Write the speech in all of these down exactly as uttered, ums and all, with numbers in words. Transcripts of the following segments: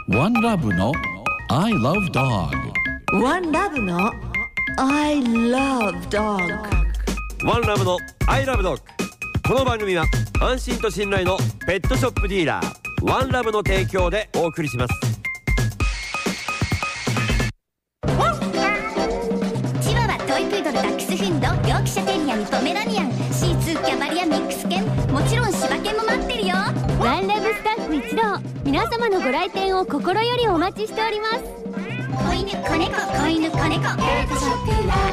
ワンラブの I love dog。 ワンラブの I love dog。 ワンラブの I love dog。 この番組は安心と信頼のペットショップディーラーワンラブの提供でお送りします。 チワワ、トイプードル、ダックスフンド、ヨークシャテリアにポメラニアン、シーツー、キャバリア、ミックス犬、もちろん柴犬も待ってるよ。 ワンラブスタッフ一同、皆様のご来店を心よりお待ちしております。 子犬、子猫、子犬、子猫、ペットショップワンラ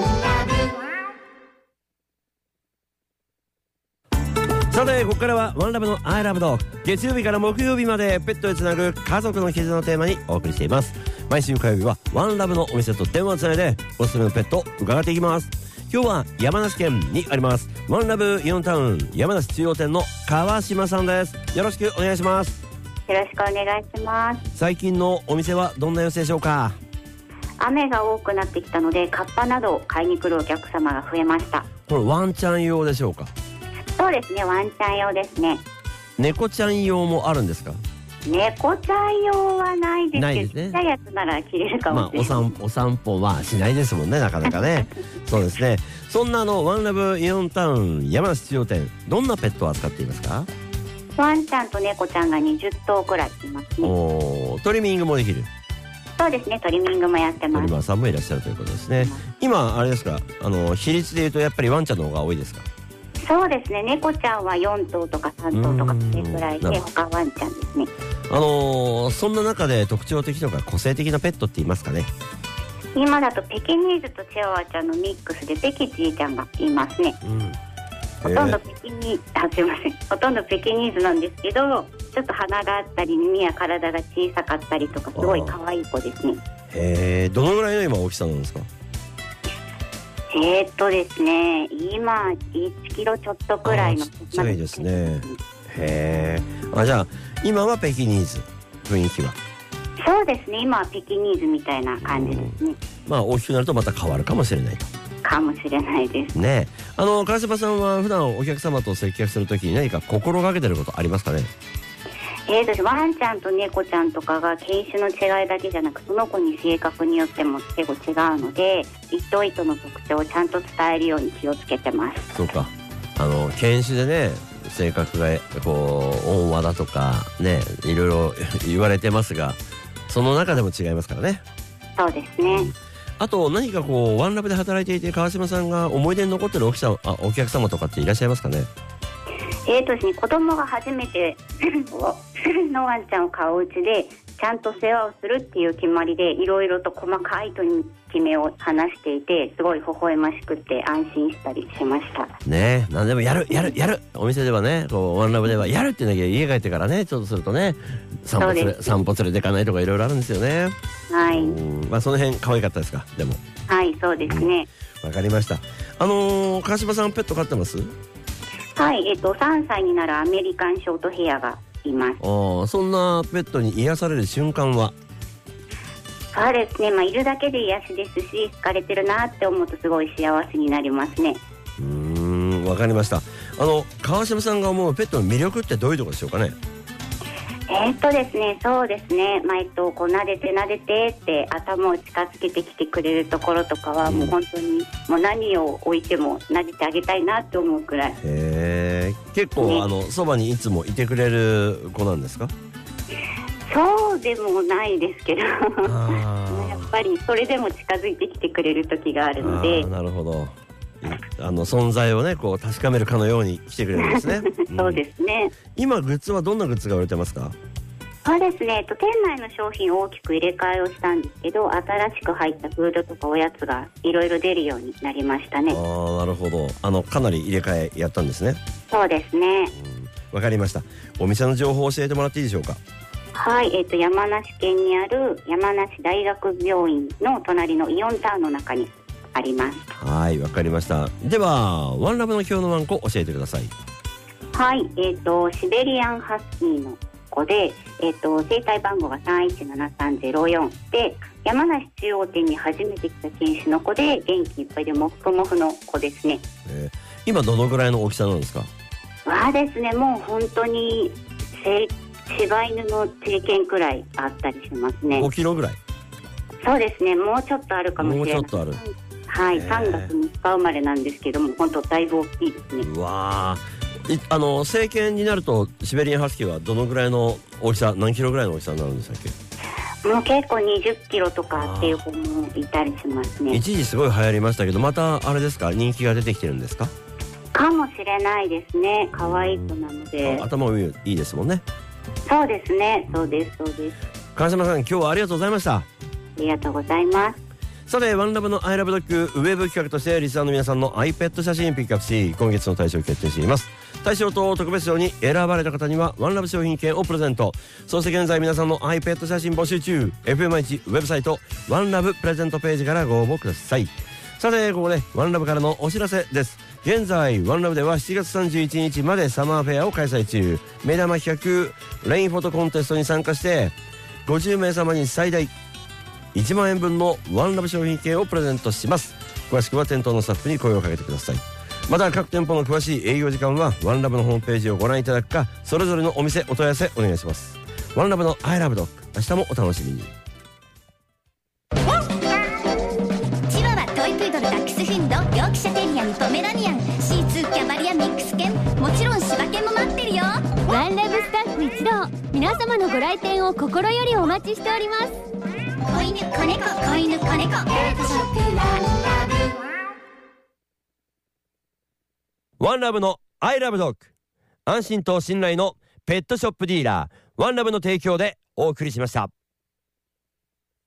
ブ。さてここからはワンラブの I love dog。 月曜日から木曜日までペットでつなぐ家族の絆のテーマにお送りしています。毎週火曜日はワンラブのお店と電話をつないでおすすめのペットを伺っていきます。今日は山梨県にありますワンラブイオンタウン山梨中央店の川島さんです。よろしくお願いします。 よろしくお願いします。 最近のお店はどんな様子でしょうか？ 雨が多くなってきたのでカッパなどを買いに来るお客様が増えました。 これワンちゃん用でしょうか？ そうですね、ワンちゃん用ですね。 猫ちゃん用もあるんですか？ 猫ちゃん用はないですけど、 ないですね。 ちっちゃいやつなら着れるかもしれない、 まあ、お散お散歩はしないですもんね、なかなかねそうですね。そんなあのワンラブイオンタウン山梨中央店、どんなペットを扱っていますか？ ワンちゃんと猫ちゃんがにじゅっとうくらいいますね。 おトリミングもできる？ そうですね、トリミングもやってます。 トリマーさんもいらっしゃるということですね。今あれですか、あの比率でいうとやっぱりワンちゃんの方が多いですか？ そうですね、猫ちゃんはよんとうとかさんとうとかそれくらいで、他ワンちゃんですね。 あのー、そんな中で特徴的とか個性的なペットって言いますかね？ 今だとペキニーズとチワワちゃんのミックスでペキチーちゃんがいますね、うん、ほとんどペキニーズ、あ、すいません、ほとんどペキニーズなんですけど、ちょっと鼻があったり耳や体が小さかったりとかすごい可愛い子ですね。 へえ、どのぐらいの今大きさなんですか？ えーっとですね、今いちキロちょっとくらいの。 ちっちゃいですね。へえ。あ、じゃあ今はペキニーズ、雰囲気は？ そうですね、今はペキニーズみたいな感じですね。 まあ大きくなるとまた変わるかもしれないと。 かもしれないですね。あの川島さんは普段お客様と接客するときに何か心がけてることありますかね？ えー、とワンちゃんと猫ちゃんとかが犬種の違いだけじゃなく、その子に性格によっても結構違うので、一頭一頭の特徴をちゃんと伝えるように気をつけてます。 そうか、あの犬種でね、性格がこう温和だとかね、いろいろ言われてますが、その中でも違いますからね。 そうですね、うん、 あと何かこうワンラブで働いていて川島さんが思い出に残ってるお客さん、あ、お客様とかっていらっしゃいますかね？ えーとですね、子供が初めてのワンちゃんを買ううちでちゃんと世話をするっていう決まりで、いろいろと細かい取り決めを話していて、すごい微笑ましくて安心したりしましたね。何でもやるやるやる、お店ではね、こうワンラブではやるって言うんだけど、家帰ってからねちょっとするとね、散歩連れ散歩連れていかないとかいろいろあるんですよね。 はい、 まあその辺可愛かったですか？でもはい、そうですね。 わ、うん、かりました。あのー、川島さんペット飼ってます？ はい、えっとさんさいになるアメリカンショートヘアがいます。 あ、そんなペットに癒される瞬間は？ そうですね、まあ、いるだけで癒しですし、好かれてるなって思うとすごい幸せになりますね。 うーん、わかりました。あの川島さんが思うペットの魅力ってどういうところでしょうかね？ えーっとですね、そうですね、まあえっと、こう撫でて撫でてって頭を近づけてきてくれるところとかは、うん、もう本当にもう何を置いても撫でてあげたいなって思うくらい。 へー、結構、ね、あのそばにいつもいてくれる子なんですか？ そうでもないですけどやっぱりそれでも近づいてきてくれる時があるので。 なるほど、あの存在をねこう確かめるかのように来てくれるんですねそうですね、 うん、今グッズはどんなグッズが売れてますか？ そうですね、店内の商品を大きく入れ替えをしたんですけど、新しく入ったフードとかおやつがいろいろ出るようになりましたね。 ああ、なるほど。あのかなり入れ替えやったんですね。 そうですね。 わ、うん、かりました。お店の情報を教えてもらっていいでしょうか？ はい、えーと、山梨県にある山梨大学病院の隣のイオンタウンの中にあります。 はい、わかりました。ではワンラブの今日のワンコ教えてください。 はい、えーと、シベリアンハスキーの子で、えーと、生体番号がさんいちななさんゼロよんで、山梨中央店に初めて来た犬種の子で、元気いっぱいでモフモフの子ですね。 えー、今どのぐらいの大きさなんですか？ はですね、もう本当に成柴犬の成犬くらいあったりしますね。 ごキロぐらい。 そうですね、もうちょっとあるかもしれない。 もうちょっとある。 はい、さんがつみっか生まれなんですけども、本当だいぶ大きいですね。 うわー、いあの成犬になるとシベリアンハスキーはどのぐらいの大きさ、何キロぐらいの大きさになるんでしたっけ？ もう結構にじゅっキロとかっていう子もいたりしますね。 一時すごい流行りましたけど、またあれですか、人気が出てきてるんですか？ かもしれないですね。可愛い子なので。 頭もいいですもんね。 そうですね、そうですそうです。 川島さん、今日はありがとうございました。 ありがとうございます。 さて、ワンラブのアイラブドッグウェブ企画としてリスナーの皆さんの iPad 写真ピックアップし、今月の大賞を決定しています。大賞と特別賞に選ばれた方にはワンラブ商品券をプレゼント。そして現在皆さんの iPad 写真募集中。 エフエムアイエイチ ウェブサイトワンラブプレゼントページからご応募ください。さて、ここでワンラブからのお知らせです。現在ワンラブではしちがつさんじゅういちにちまでサマーフェアを開催中。目玉企画レインフォトコンテストに参加してごじゅうめいさまに最大いちまんえんぶんのワンラブ商品券をプレゼントします。詳しくは店頭のスタッフに声をかけてください。また各店舗の詳しい営業時間はワンラブのホームページをご覧いただくか、それぞれのお店お問い合わせお願いします。ワンラブのアイラブドッグ、明日もお楽しみに。 チワワ、トイプードル、ダックスフンド、ヨークシャテリアにポメラニアン、シーツー、キャバリア、ミックス犬、もちろん柴犬も待ってるよ。 ワンラブスタッフ一同、皆様のご来店を心よりお待ちしております。 子犬、子猫、子犬、子猫、ペットショップワンラブ。 ワンラブのアイラブドッグ、安心と信頼のペットショップディーラーワンラブの提供でお送りしました。